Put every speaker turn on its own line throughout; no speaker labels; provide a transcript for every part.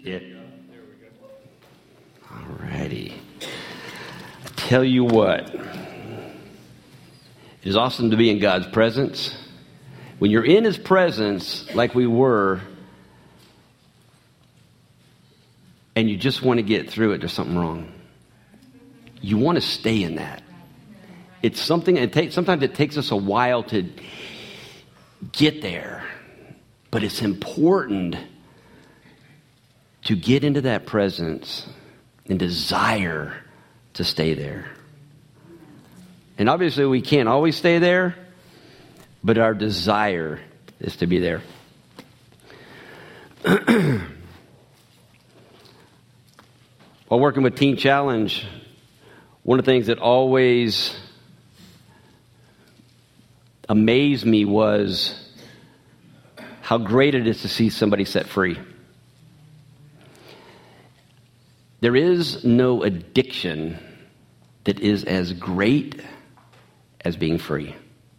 Yeah. All righty. I tell you what, it is awesome to be in God's presence. When you're in His presence, like we were, and you just want to get through it, there's something wrong. You want to stay in that. It's something, sometimes it takes us a while to get there, but it's important to get into that presence and desire to stay there. And obviously we can't always stay there, but our desire is to be there. While working with Teen Challenge, one of the things that always amazed me was how great it is to see somebody set free. There is no addiction that is as great as being free.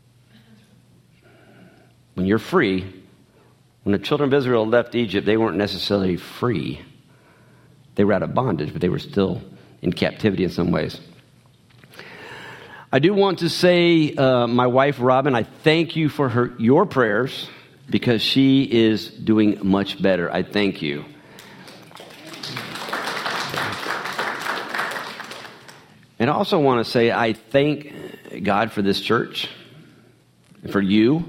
When you're free, when the children of Israel left Egypt, they weren't necessarily free. They were out of bondage, but they were still in captivity in some ways. I do want to say, my wife, Robin, I thank you for your prayers because she is doing much better. I thank you. And I also want to say I thank God for this church and for you.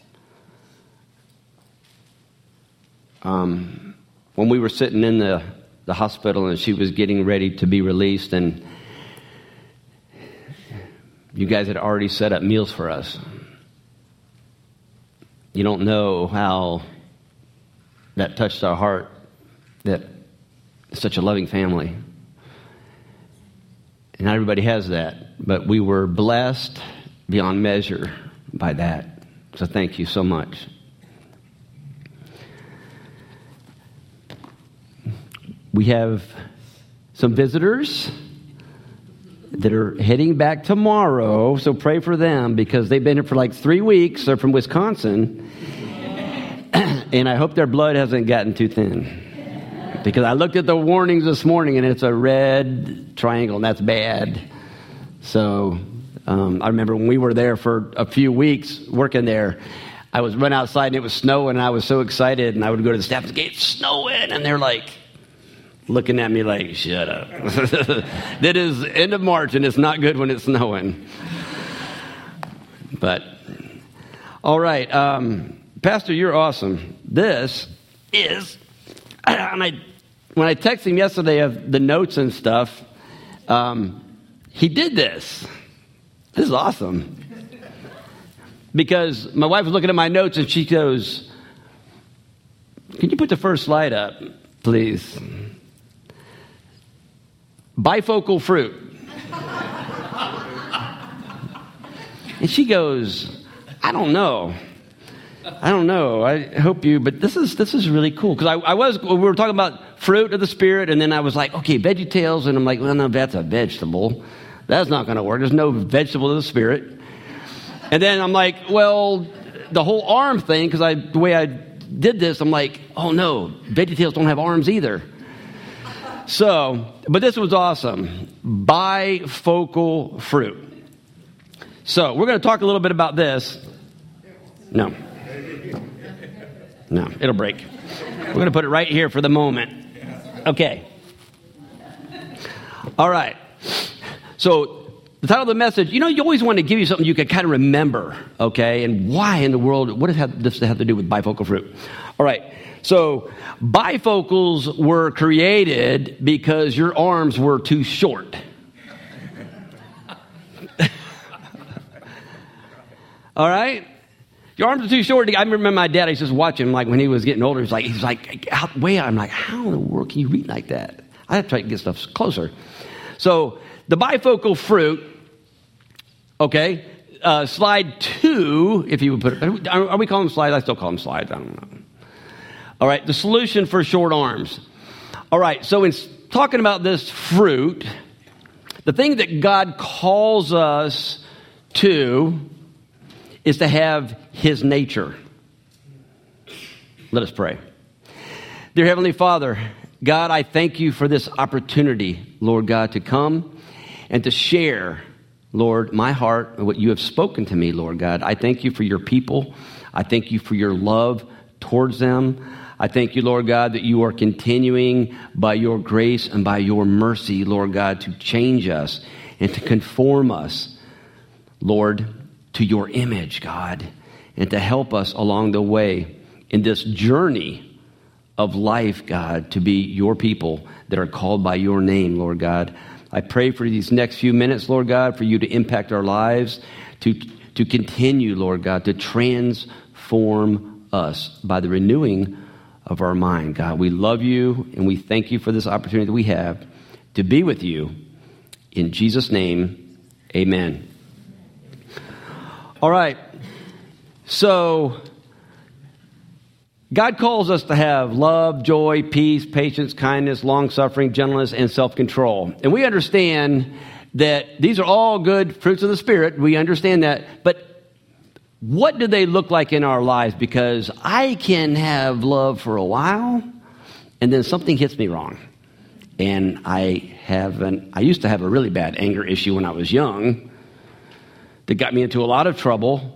When we were sitting in the hospital and she was getting ready to be released, and you guys had already set up meals for us. You don't know how that touched our heart, that it's such a loving family. And not everybody has that, but we were blessed beyond measure by that. So thank you so much. We have some visitors that are heading back tomorrow, so pray for them because they've been here for like 3 weeks. They're from Wisconsin, and I hope their blood hasn't gotten too thin. Because I looked at the warnings this morning, and it's a red triangle, and that's bad. So I remember when we were there for a few weeks working there, I was running outside, and it was snowing, and I was so excited, and I would go to the staff and say, it's snowing, and they're like looking at me like, shut up. That is end of March, and it's not good when it's snowing. But, all right. Pastor, you're awesome. This is... when I texted him yesterday of the notes and stuff, he did this. This is awesome. Because my wife was looking at my notes and she goes, can you put the first slide up, please? Bifocal fruit. And she goes, I don't know. I hope you, but this is really cool. Because we were talking about fruit of the Spirit, and then I was like, okay, VeggieTales, and I'm like, well, no, that's a vegetable. That's not going to work. There's no vegetable of the Spirit. And then I'm like, well, the whole arm thing, because the way I did this, I'm like, oh no, VeggieTales don't have arms either. So, but this was awesome. Bifocal fruit. So, we're going to talk a little bit about this. No, it'll break. We're going to put it right here for the moment. Okay. All right. So, the title of the message, you always want to give you something you can kind of remember, okay? And why in the world, what does this have to do with bifocal fruit? All right. So, bifocals were created because your arms were too short. All right? Your arms are too short. I remember my dad, I was just watching him, like when he was getting older, he's like, way out. I'm like, how in the world can you read like that? I have to try to get stuff closer. So, the bifocal fruit, okay, slide 2, if you would put it, are we calling them slides? I still call them slides. I don't know. All right, the solution for short arms. All right, so in talking about this fruit, the thing that God calls us to is to have His nature. Let us pray. Dear Heavenly Father, God, I thank you for this opportunity, Lord God, to come and to share, Lord, my heart and what you have spoken to me, Lord God. I thank you for your people. I thank you for your love towards them. I thank you, Lord God, that you are continuing by your grace and by your mercy, Lord God, to change us and to conform us, Lord, to your image, God, and to help us along the way in this journey of life, God, to be your people that are called by your name, Lord God. I pray for these next few minutes, Lord God, for you to impact our lives, to continue, Lord God, to transform us by the renewing of our mind. God, we love you and we thank you for this opportunity that we have to be with you. In Jesus' name, amen. All right. So, God calls us to have love, joy, peace, patience, kindness, long-suffering, gentleness, and self-control. And we understand that these are all good fruits of the Spirit. We understand that. But what do they look like in our lives? Because I can have love for a while, and then something hits me wrong. And I used to have a really bad anger issue when I was young that got me into a lot of trouble.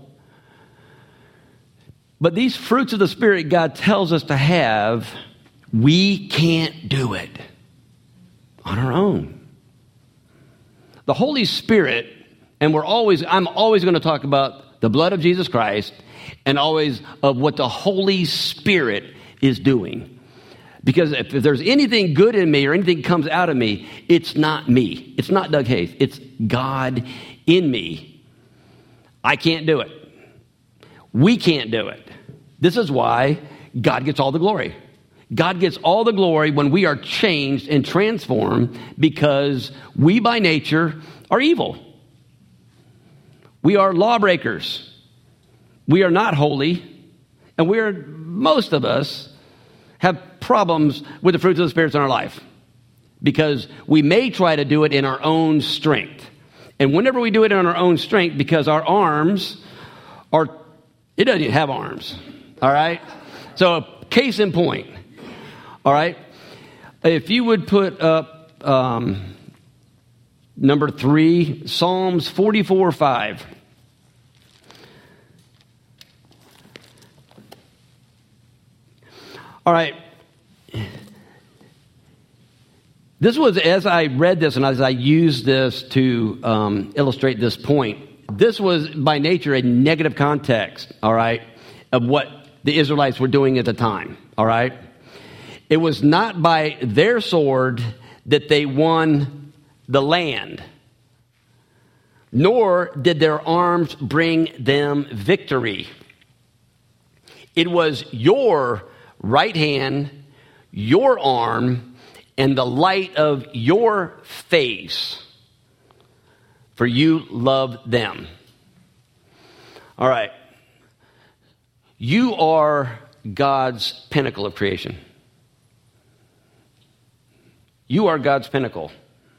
But these fruits of the Spirit God tells us to have, we can't do it on our own. The Holy Spirit, and I'm always going to talk about the blood of Jesus Christ and always of what the Holy Spirit is doing. Because if there's anything good in me or anything comes out of me, it's not me. It's not Doug Hayes. It's God in me. I can't do it. We can't do it. This is why God gets all the glory. God gets all the glory when we are changed and transformed because we by nature are evil. We are lawbreakers. We are not holy. And most of us have problems with the fruits of the Spirit in our life because we may try to do it in our own strength. And whenever we do it in our own strength, because our arms it doesn't even have arms. All right? So, case in point. All right? If you would put up number 3, Psalms 44:5. All right. This was, as I read this and as I used this to illustrate this point, this was by nature a negative context, all right, of what the Israelites were doing at the time, all right? It was not by their sword that they won the land, nor did their arms bring them victory. It was your right hand, your arm, and the light of your face, for you loved them. All right. You are God's pinnacle of creation. You are God's pinnacle.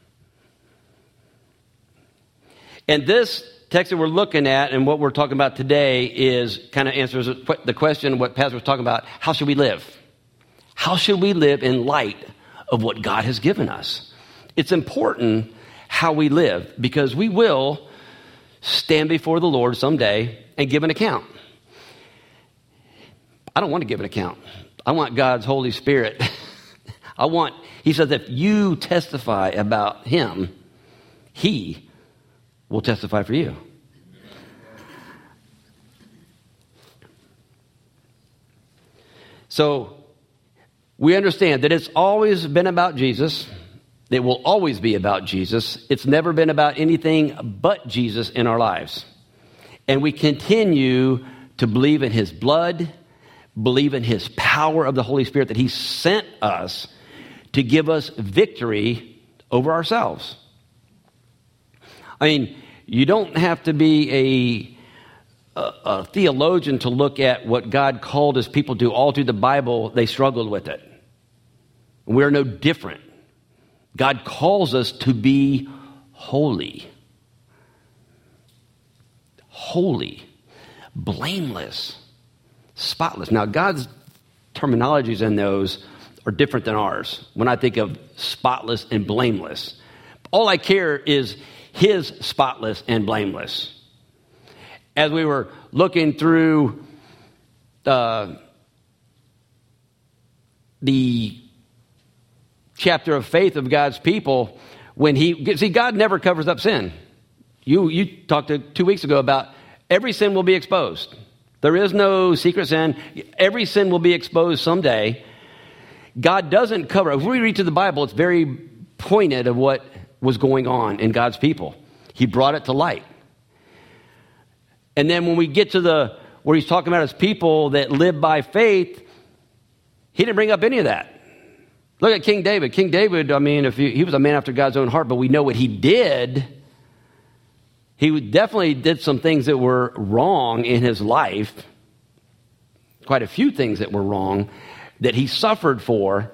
And this text that we're looking at and what we're talking about today is kind of answers the question what Pastor was talking about. How should we live? How should we live in light of what God has given us? It's important how we live because we will stand before the Lord someday and give an account. I don't want to give an account. I want God's Holy Spirit. He says, if you testify about him, he will testify for you. So we understand that it's always been about Jesus. It will always be about Jesus. It's never been about anything but Jesus in our lives. And we continue to believe in his blood, believe in his power of the Holy Spirit that he sent us to give us victory over ourselves. I mean, you don't have to be a theologian to look at what God called his people to. All through the Bible, they struggled with it. We're no different. God calls us to be holy. Holy, blameless, spotless. Now, God's terminologies in those are different than ours. When I think of spotless and blameless, all I care is his spotless and blameless. As we were looking through the chapter of faith of God's people, God never covers up sin. You talked 2 weeks ago about every sin will be exposed. There is no secret sin. Every sin will be exposed someday. God doesn't cover. If we read through the Bible, it's very pointed of what was going on in God's people. He brought it to light. And then when we get to where he's talking about his people that live by faith, he didn't bring up any of that. Look at King David. King David, he was a man after God's own heart, but we know what he did. He definitely did some things that were wrong in his life. Quite a few things that were wrong that he suffered for.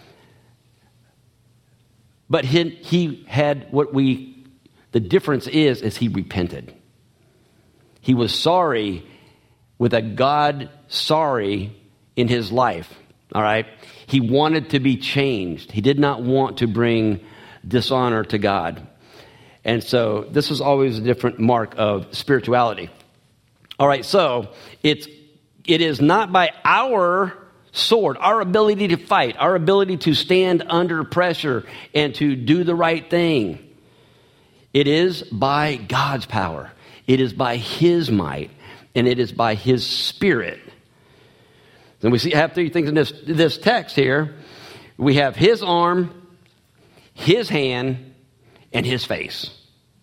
But he had the difference is he repented. He was sorry with a God sorry in his life. All right. He wanted to be changed. He did not want to bring dishonor to God. And so this is always a different mark of spirituality. All right. So it is not by our sword, our ability to fight, our ability to stand under pressure and to do the right thing. It is by God's power. It is by his might, and it is by his spirit. And we have three things in this text here. We have his arm, his hand, and his face.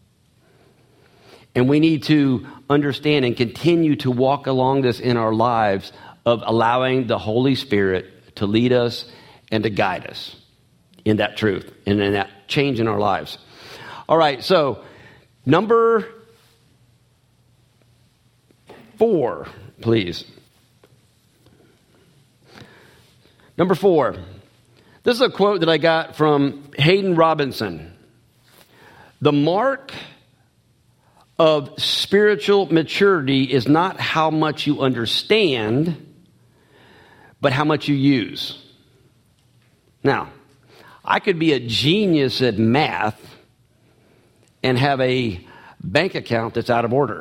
And we need to understand and continue to walk along this in our lives of allowing the Holy Spirit to lead us and to guide us in that truth and in that change in our lives. All right, so number 4, please. Number 4. This is a quote that I got from Hayden Robinson. The mark of spiritual maturity is not how much you understand, but how much you use. Now, I could be a genius at math and have a bank account that's out of order.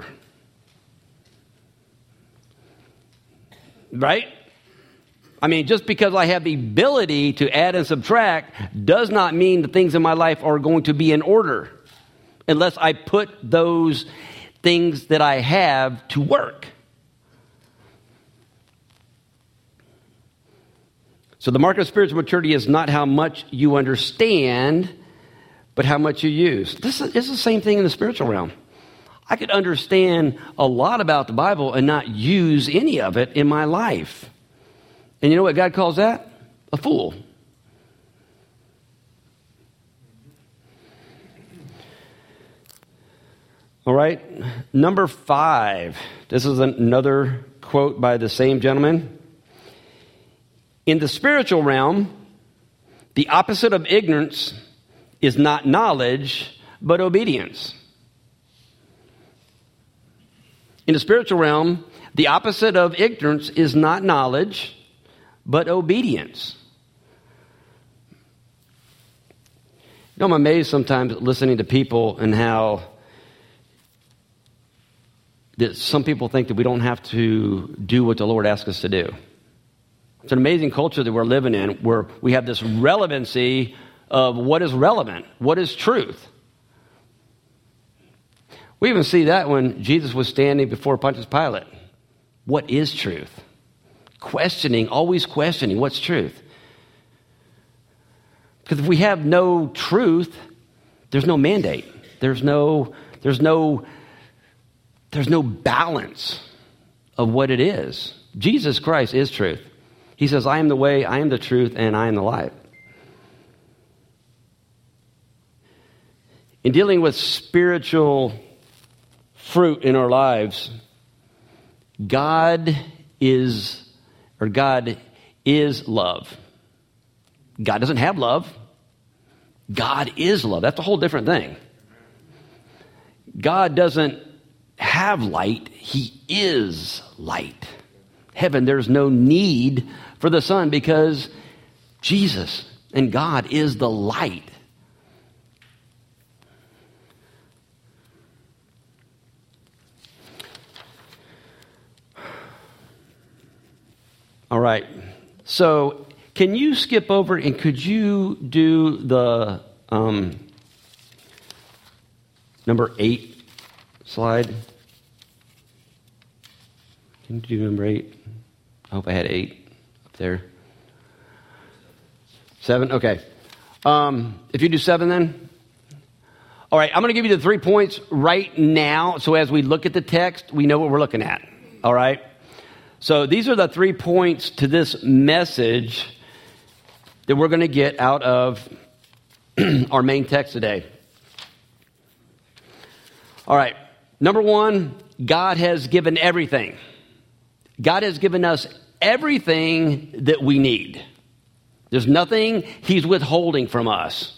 Right? Just because I have the ability to add and subtract does not mean the things in my life are going to be in order unless I put those things that I have to work. So the mark of spiritual maturity is not how much you understand, but how much you use. This is the same thing in the spiritual realm. I could understand a lot about the Bible and not use any of it in my life. And you know what God calls that? A fool. All right. Number 5. This is another quote by the same gentleman. In the spiritual realm, the opposite of ignorance is not knowledge, but obedience. In the spiritual realm, the opposite of ignorance is not knowledge, but obedience. I'm amazed sometimes listening to people and how that some people think that we don't have to do what the Lord asks us to do. It's an amazing culture that we're living in where we have this relevancy of what is relevant, what is truth. We even see that when Jesus was standing before Pontius Pilate. What is truth? Always questioning what's truth. Because if we have no truth, there's no mandate. There's no balance of what it is. Jesus Christ is truth. He says, I am the way, I am the truth, and I am the life. In dealing with spiritual fruit in our lives, God is love. God doesn't have love. God is love. That's a whole different thing. God doesn't have light. He is light. Heaven, there's no need for the sun because Jesus and God is the light. All right. So can you skip over and could you do the number 8 slide? Can you do number 8? I hope I had 8 up there. 7? Okay. If you do 7 then. All right, I'm going to give you the 3 points right now. So as we look at the text, we know what we're looking at. All right. So these are the 3 points to this message that we're going to get out of our main text today. All right. Number 1, God has given everything. God has given us everything that we need. There's nothing He's withholding from us.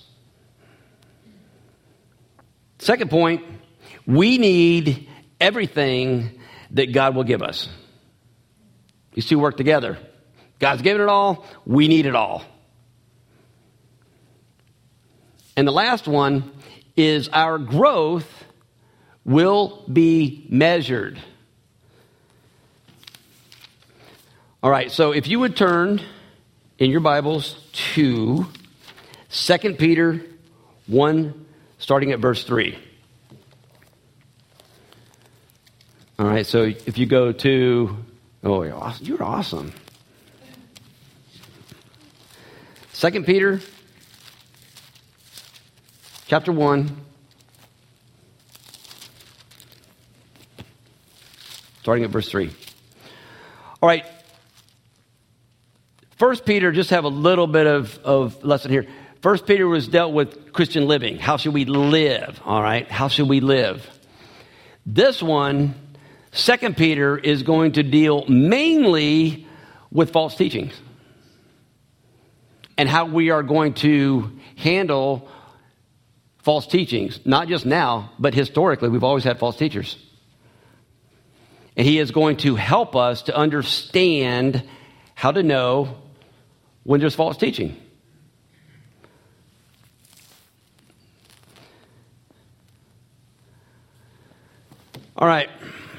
Second point, we need everything that God will give us. These two work together. God's given it all, we need it all. And the last one is our growth will be measured. All right, so if you would turn in your Bibles to 2 Peter 1, starting at verse 3. All right, so if you go to, oh, you're awesome. 2 Peter chapter 1, starting at verse 3. All right. 1 Peter, just have a little bit of lesson here. 1 Peter was dealt with Christian living. How should we live? All right. How should we live? This one, 2 Peter, is going to deal mainly with false teachings and how we are going to handle false teachings. Not just now, but historically, we've always had false teachers. And he is going to help us to understand how to know when there's false teaching. All right.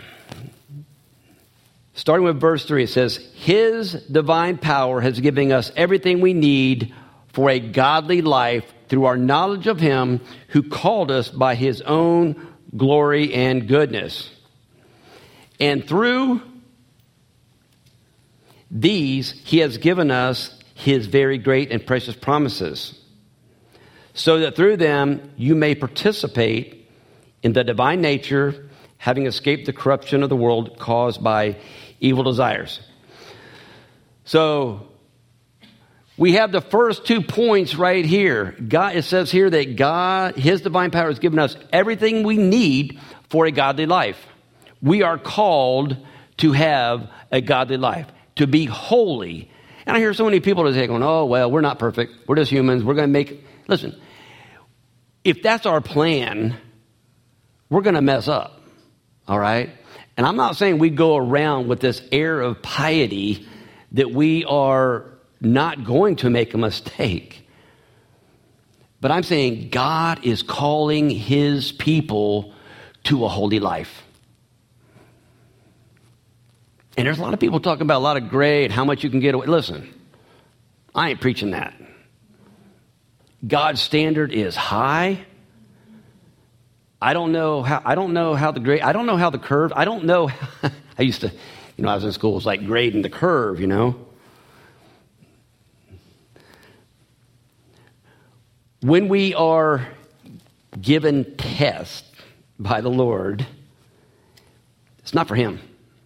Starting with verse 3, it says, His divine power has given us everything we need for a godly life through our knowledge of Him who called us by His own glory and goodness. And through these, He has given us His very great and precious promises, so that through them you may participate in the divine nature, having escaped the corruption of the world caused by evil desires. So we have the first 2 points right here. God, it says here that God, His divine power has given us everything we need for a godly life. We are called to have a godly life, to be holy. And I hear so many people today going, oh, well, we're not perfect. We're just humans. We're going to make... Listen, if that's our plan, we're going to mess up. All right? And I'm not saying we go around with this air of piety that we are not going to make a mistake. But I'm saying God is calling His people to a holy life. And there's a lot of people talking about a lot of grade, how much you can get away. Listen, I ain't preaching that. God's standard is high. I don't know how the grade, I don't know how the curve, I don't know. I used to, I was in school, it was like grading the curve, When we are given tests by the Lord, it's not for Him.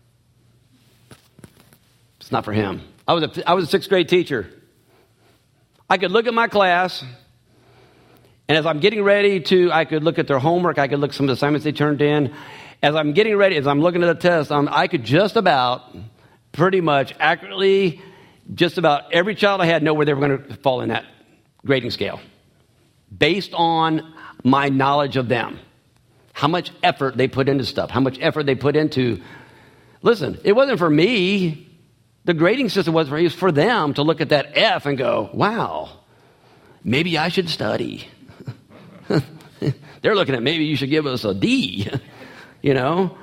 It's not for Him. I was a 6th grade teacher. I could look at my class, and as I'm getting ready I could look at their homework, I could look at some of the assignments they turned in. As I'm getting ready, as I'm looking at the test, I could just about, pretty much accurately, just about every child I had know where they were going to fall in that grading scale, based on my knowledge of them. How much effort they put into stuff, how much effort they put into... Listen, it wasn't for me The grading system was for them to look at that F and go, wow, maybe I should study. They're looking at maybe you should give us a D, you know.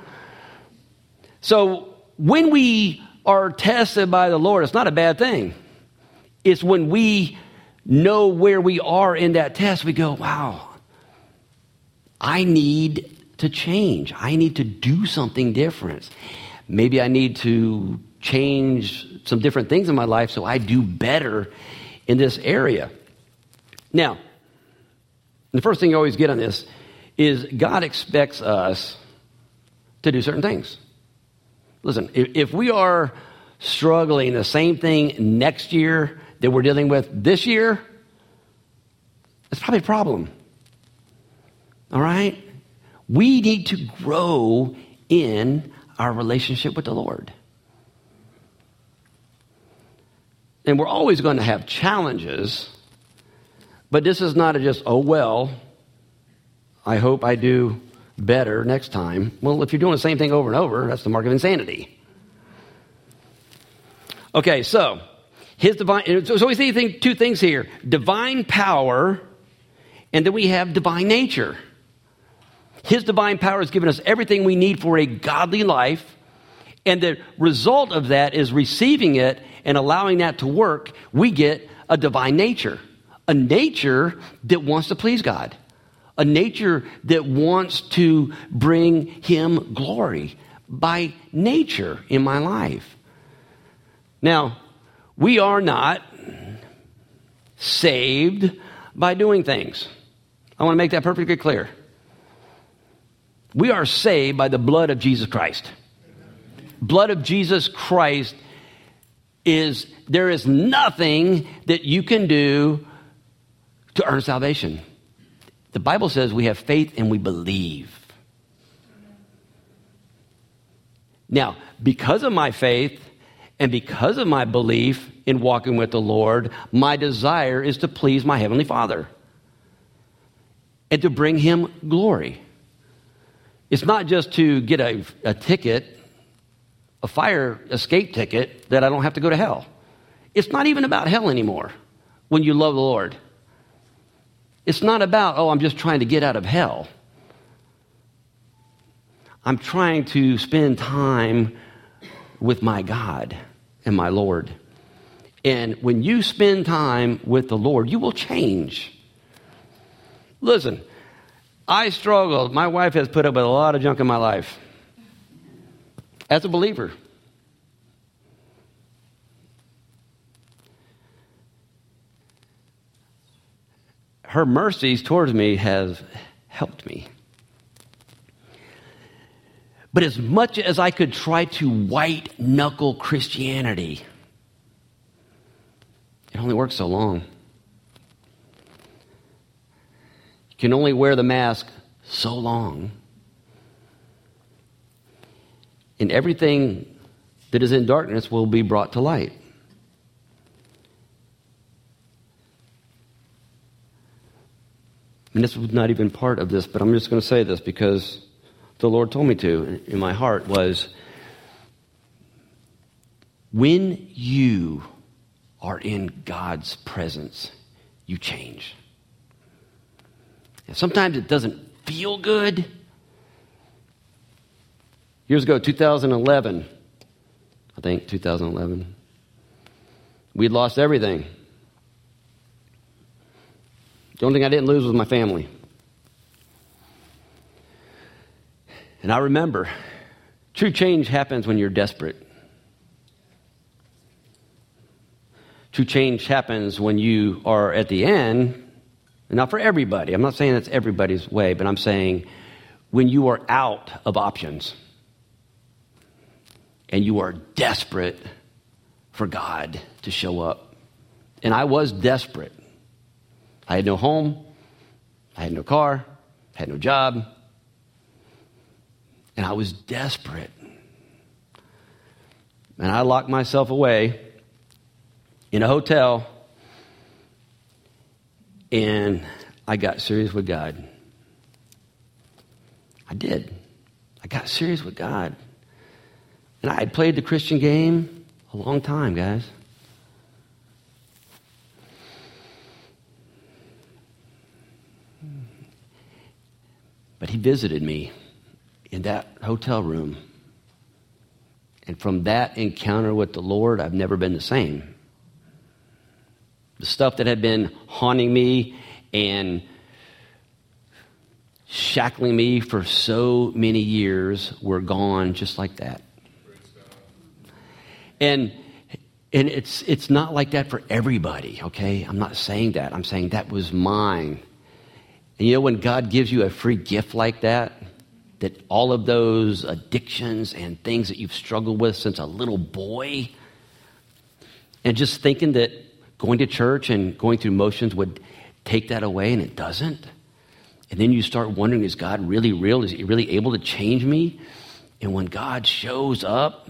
So when we are tested by the Lord, it's not a bad thing. It's when we know where we are in that test, we go, wow, I need to change. I need to do something different. Maybe I need to change some different things in my life so I do better in this area. Now, the first thing you always get on this is God expects us to do certain things. Listen, if we are struggling the same thing next year that we're dealing with this year, it's probably a problem. All right? We need to grow in our relationship with the Lord. And we're always going to have challenges, but this is not just, oh, well, I hope I do better next time. Well, if you're doing the same thing over and over, that's the mark of insanity. Okay, so his divine, so we see two things here: divine power, and then we have divine nature. His divine power has given us everything we need for a godly life, and the result of that is receiving it and allowing that to work. We get a divine nature, a nature that wants to please God, a nature that wants to bring him glory by nature in my life. Now, we are not saved by doing things. I want to make that perfectly clear. We are saved by the blood of Jesus Christ. Blood of Jesus Christ there is nothing that you can do to earn salvation. The Bible says we have faith and we believe. Now, because of my faith and because of my belief in walking with the Lord, my desire is to please my Heavenly Father and to bring him glory. It's not just to get a ticket, a fire escape ticket, that I don't have to go to hell. It's not even about hell anymore when you love the Lord. It's not about, oh, I'm just trying to get out of hell. I'm trying to spend time with my God and my Lord. And when you spend time with the Lord, you will change. Listen, I struggled. My wife has put up with a lot of junk in my life as a believer. Her mercies towards me has helped me. But as much as I could try to white-knuckle Christianity, it only works so long. You can only wear the mask so long. And everything that is in darkness will be brought to light. And this was not even part of this, but I'm just going to say this because the Lord told me to in my heart was, when you are in God's presence, you change. And sometimes it doesn't feel good. Years ago, 2011, I think 2011, we'd lost everything. The only thing I didn't lose was my family. And I remember, true change happens when you're desperate. True change happens when you are at the end, and not for everybody. I'm not saying that's everybody's way, but I'm saying when you are out of options and you are desperate for God to show up. And I was desperate. I had no home. I had no car. I had no job. And I was desperate. And I locked myself away in a hotel. And I got serious with God. I did. I got serious with God. And I had played the Christian game A long time, guys. But he visited me in that hotel room. And from that encounter with the Lord, I've never been the same. The stuff that had been haunting me and shackling me for so many years were gone just like that. And it's not like that for everybody, okay? I'm not saying that. I'm saying that was mine. And you know when God gives you a free gift like that all of those addictions and things that you've struggled with since a little boy, and just thinking that going to church and going through motions would take that away, and it doesn't. And then you start wondering, is God really real? Is he really able to change me? And when God shows up,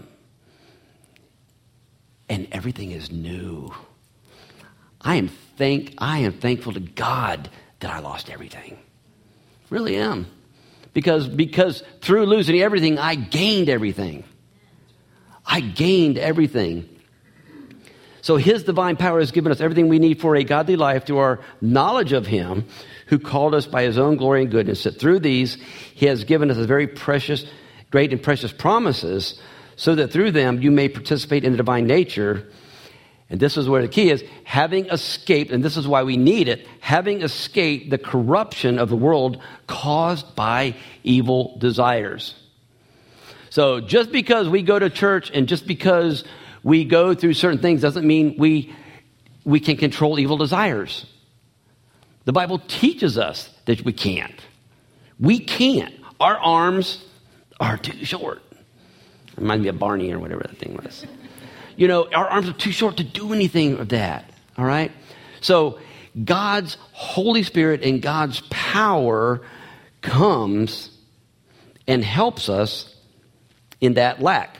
and everything is new, I am thankful to God that I lost everything. Really am. Because through losing everything, I gained everything. I gained everything. So his divine power has given us everything we need for a godly life through our knowledge of him who called us by his own glory and goodness. That through these, he has given us a very precious, great and precious promises so that through them you may participate in the divine nature. And this is where the key is, having escaped, and this is why we need it, having escaped the corruption of the world caused by evil desires. So just because we go to church and just because we go through certain things doesn't mean we can control evil desires. The Bible teaches us that we can't. We can't. Our arms are too short. Reminds me of Barney or whatever that thing was. You know, our arms are too short to do anything of that, all right? So God's Holy Spirit and God's power comes and helps us in that lack.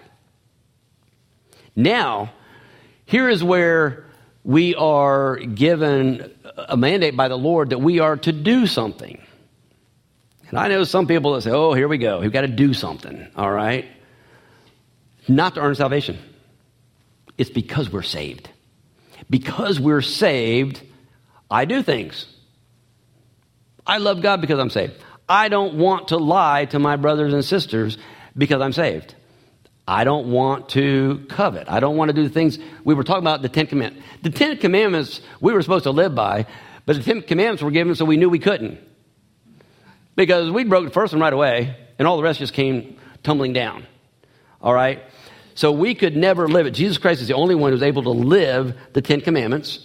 Now, here is where we are given a mandate by the Lord that we are to do something. And I know some people that say, oh, here we go. We've got to do something, all right? Not to earn salvation. It's because we're saved. Because we're saved, I do things. I love God because I'm saved. I don't want to lie to my brothers and sisters because I'm saved. I don't want to covet. I don't want to do things. We were talking about the Ten Commandments. The Ten Commandments we were supposed to live by, but the Ten Commandments were given so we knew we couldn't. Because we broke the first one right away, and all the rest just came tumbling down. All right? So we could never live it. Jesus Christ is the only one who's able to live the Ten Commandments.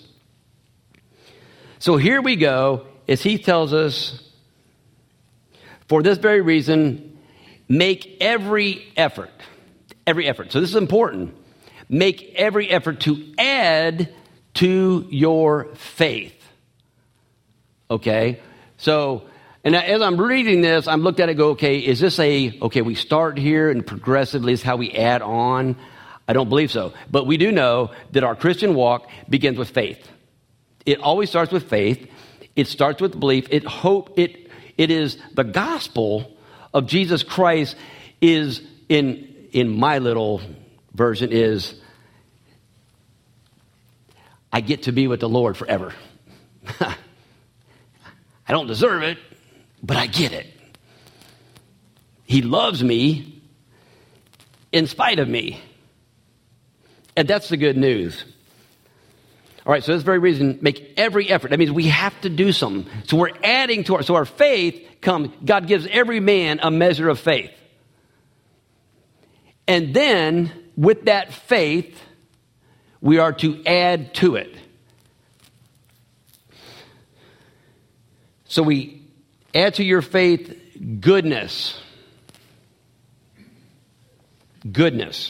So here we go, as he tells us, for this very reason, make every effort. Every effort. So this is important. Make every effort to add to your faith. Okay? So, and as I'm reading this, I'm looked at it and go, okay, is this we start here and progressively is how we add on? I don't believe so. But we do know that our Christian walk begins with faith. It always starts with faith. It starts with belief. It is the gospel of Jesus Christ is, in my little version, is I get to be with the Lord forever. I don't deserve it, but I get it. He loves me in spite of me. And that's the good news. All right, so this very reason, make every effort. That means we have to do something. So we're adding to our faith comes, God gives every man a measure of faith. And then, with that faith, we are to add to it. So we add to your faith goodness. Goodness.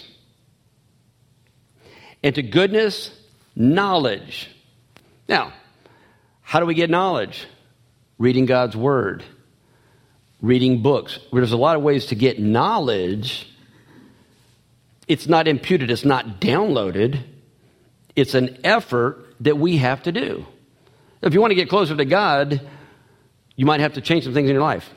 And to goodness, knowledge. Now, how do we get knowledge? Reading God's Word. Reading books. There's a lot of ways to get knowledge. It's not imputed. It's not downloaded. It's an effort that we have to do. If you want to get closer to God, you might have to change some things in your life.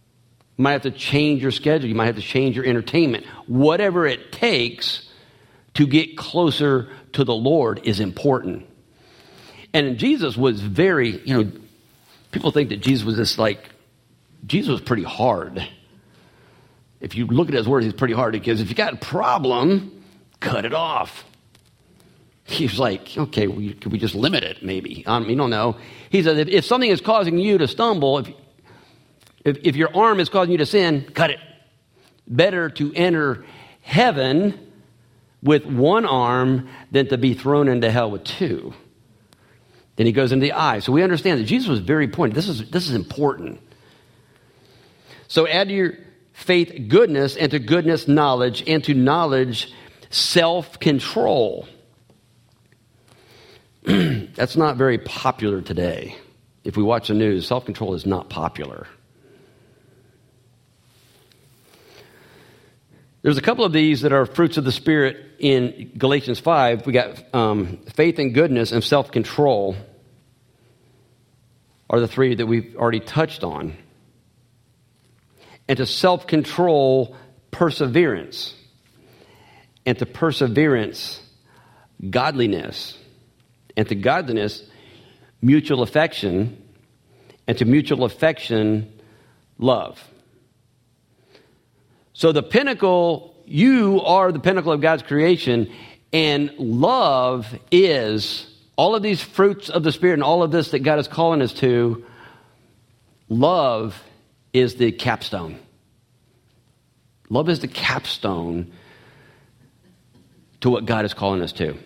You might have to change your schedule. You might have to change your entertainment. Whatever it takes to get closer to the Lord is important. And Jesus was very, people think that Jesus was Jesus was pretty hard. If you look at his word, he's pretty hard, because if you got a problem, cut it off. He's like, okay, could we just limit it maybe? You don't know. He said, if something is causing you to stumble, if your arm is causing you to sin, cut it. Better to enter heaven with one arm than to be thrown into hell with two. Then he goes into the eye. So we understand that Jesus was very pointed. This is important. So add to your faith goodness, and to goodness knowledge, and to knowledge self-control. That's not very popular today. If we watch the news, self-control is not popular. There's a couple of these that are fruits of the Spirit in Galatians 5. We got faith and goodness and self-control are the three that we've already touched on. And to self-control, perseverance. And to perseverance, godliness. And to godliness, mutual affection. And to mutual affection, love. So the pinnacle, you are the pinnacle of God's creation, and love is all of these fruits of the Spirit and all of this that God is calling us to. Love is the capstone. Love is the capstone to what God is calling us to.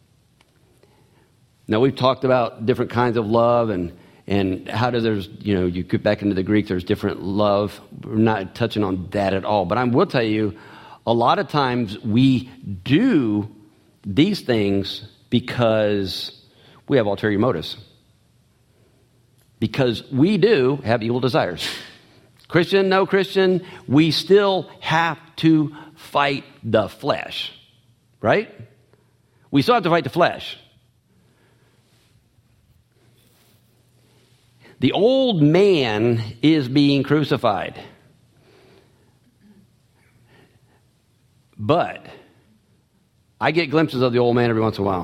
Now, we've talked about different kinds of love and how does there's, you get back into the Greek, there's different love. We're not touching on that at all. But I will tell you, a lot of times we do these things because we have ulterior motives. Because we do have evil desires. Christian, no Christian, we still have to fight the flesh. Right? We still have to fight the flesh. The old man is being crucified. But I get glimpses of the old man every once in a while.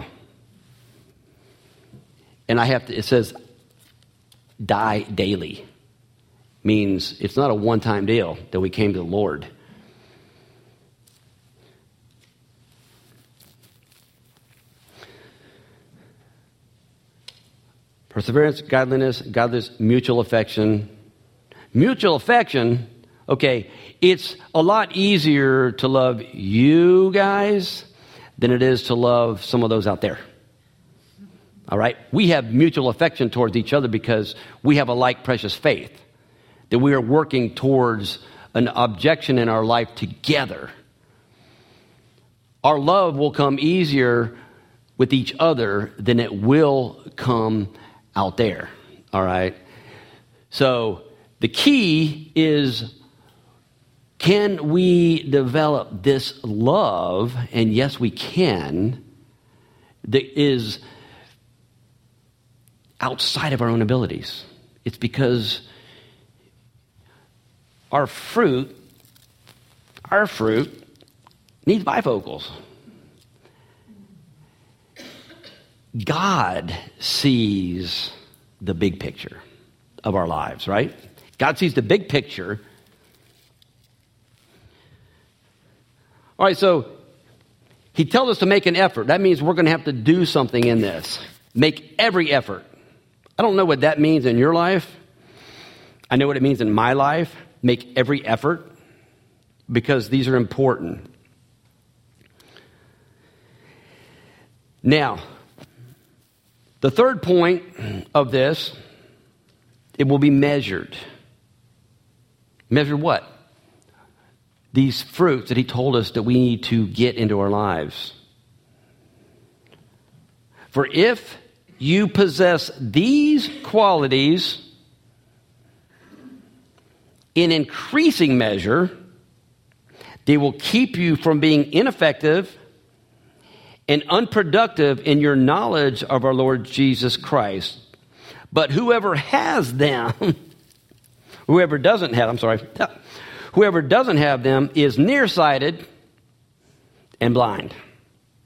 And it says, die daily. Means it's not a one-time deal that we came to the Lord. Perseverance, godliness, mutual affection. Mutual affection, okay, it's a lot easier to love you guys than it is to love some of those out there. All right? We have mutual affection towards each other because we have a like precious faith, that we are working towards an objection in our life together. Our love will come easier with each other than it will come out there. All right? So the key is, can we develop this love? And yes, we can. That is outside of our own abilities. It's because our fruit needs bifocals. God sees the big picture of our lives, right? God sees the big picture. All right, so he tells us to make an effort. That means we're going to have to do something in this. Make every effort. I don't know what that means in your life. I know what it means in my life. Make every effort, because these are important. Now, the third point of this, it will be measured. Measured what? These fruits that he told us that we need to get into our lives. For if you possess these qualities in increasing measure, they will keep you from being ineffective and unproductive in your knowledge of our Lord Jesus Christ. But whoever has them, whoever doesn't have them is nearsighted and blind.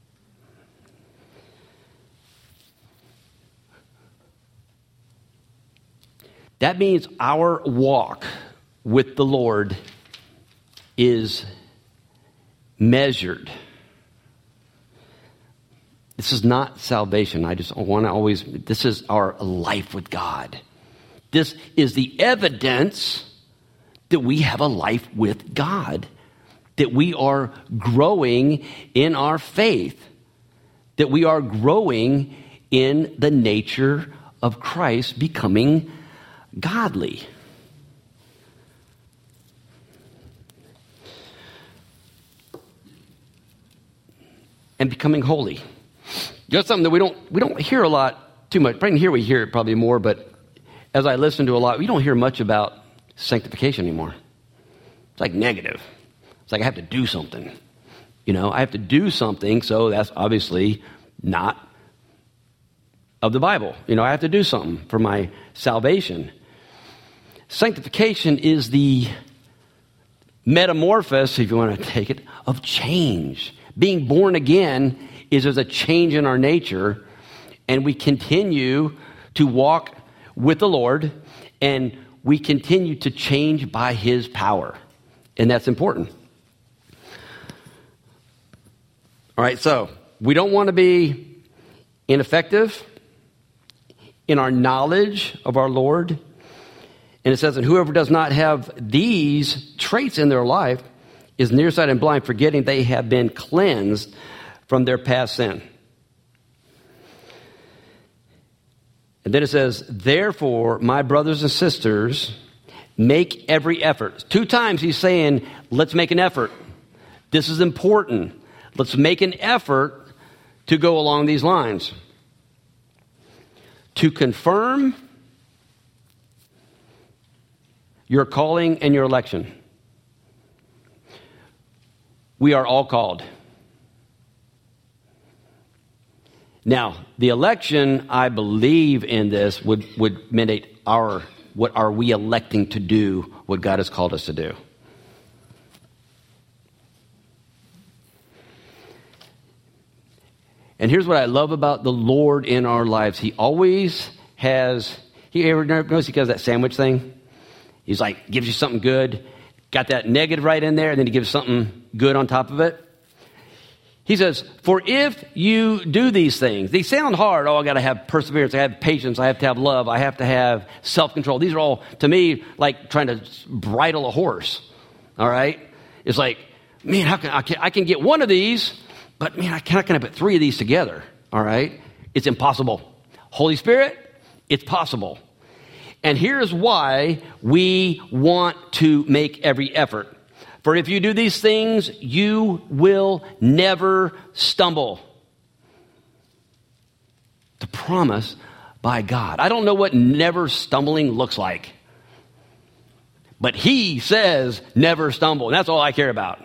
That means our walk with the Lord is measured. This is not salvation. I just want to this is our life with God. This is the evidence that we have a life with God, that we are growing in our faith, that we are growing in the nature of Christ, becoming godly. And becoming holy. That's something that we don't hear a lot too much. Right in here we hear it probably more, but as I listen to a lot, we don't hear much about sanctification anymore. It's like negative. It's like I have to do something. I have to do something, so that's obviously not of the Bible. I have to do something for my salvation. Sanctification is the metamorphosis, if you want to take it, of change. Being born again is there's a change in our nature, and we continue to walk with the Lord, and we continue to change by His power. And that's important. All right, so we don't want to be ineffective in our knowledge of our Lord. And it says, and whoever does not have these traits in their life is nearsighted and blind, forgetting they have been cleansed from their past sin. And then it says, therefore, my brothers and sisters, make every effort. 2 times he's saying, let's make an effort. This is important. Let's make an effort to go along these lines. To confirm your calling and your election. We are all called. Now, the election, I believe in this, would mandate what are we electing to do, what God has called us to do. And here's what I love about the Lord in our lives. He always has, you ever notice he does that sandwich thing? He's like, gives you something good, got that negative right in there, and then he gives something good on top of it. He says, for if you do these things, they sound hard. I got to have perseverance. I have patience. I have to have love. I have to have self-control. These are all, to me, like trying to bridle a horse. All right? It's like, man, I can get one of these, but man, how can I put 3 of these together? All right? It's impossible. Holy Spirit, it's possible. And here's why we want to make every effort. For if you do these things, you will never stumble. The promise by God. I don't know what never stumbling looks like. But He says never stumble. And that's all I care about.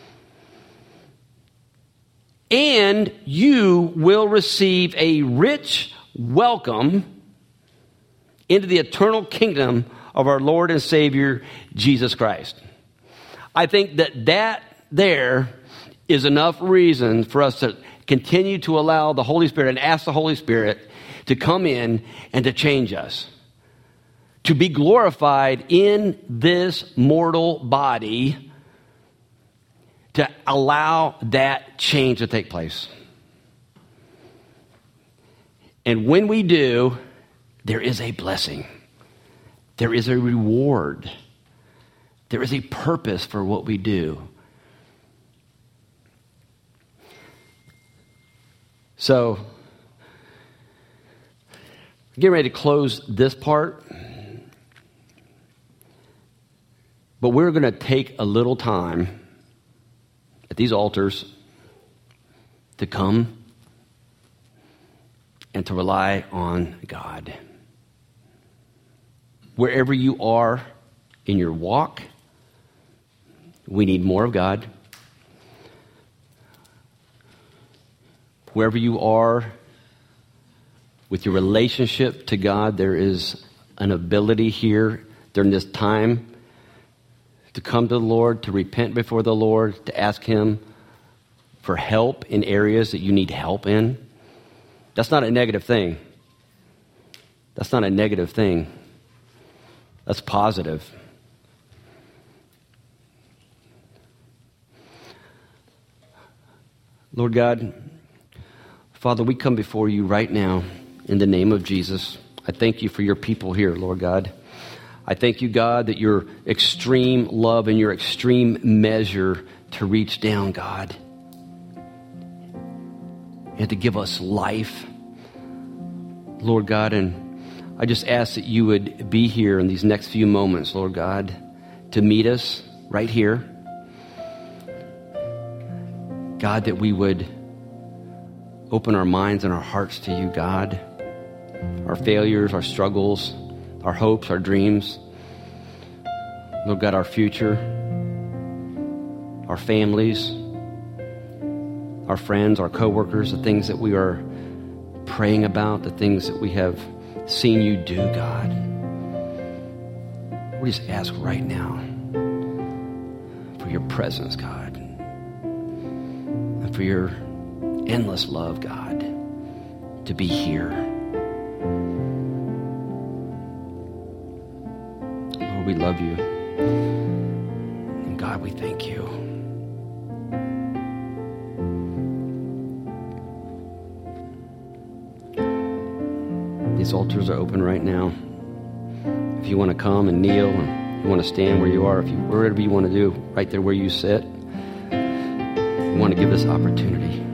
And you will receive a rich welcome into the eternal kingdom of our Lord and Savior, Jesus Christ. I think that there is enough reason for us to continue to allow the Holy Spirit and ask the Holy Spirit to come in and to change us. To be glorified in this mortal body, to allow that change to take place. And when we do, there is a blessing. There is a reward. There is a purpose for what we do. So, getting ready to close this part. But we're going to take a little time at these altars to come and to rely on God. Wherever you are in your walk, we need more of God. Wherever you are with your relationship to God, there is an ability here during this time to come to the Lord, to repent before the Lord, to ask Him for help in areas that you need help in. That's not a negative thing. That's not a negative thing. That's positive. Lord God, Father, we come before you right now in the name of Jesus. I thank you for your people here, Lord God. I thank you, God, that your extreme love and your extreme measure to reach down, God, and to give us life, Lord God. And I just ask that you would be here in these next few moments, Lord God, to meet us right here. God, that we would open our minds and our hearts to you, God. Our failures, our struggles, our hopes, our dreams. Lord God, our future, our families, our friends, our coworkers, the things that we are praying about, the things that we have seen you do, God. We just ask right now for your presence, God, and for your endless love, God, to be here. Lord, we love you. And God, we thank you. These altars are open right now. If you want to come and kneel, and you want to stand where you are, wherever you want to do, right there where you sit, we want to give this opportunity.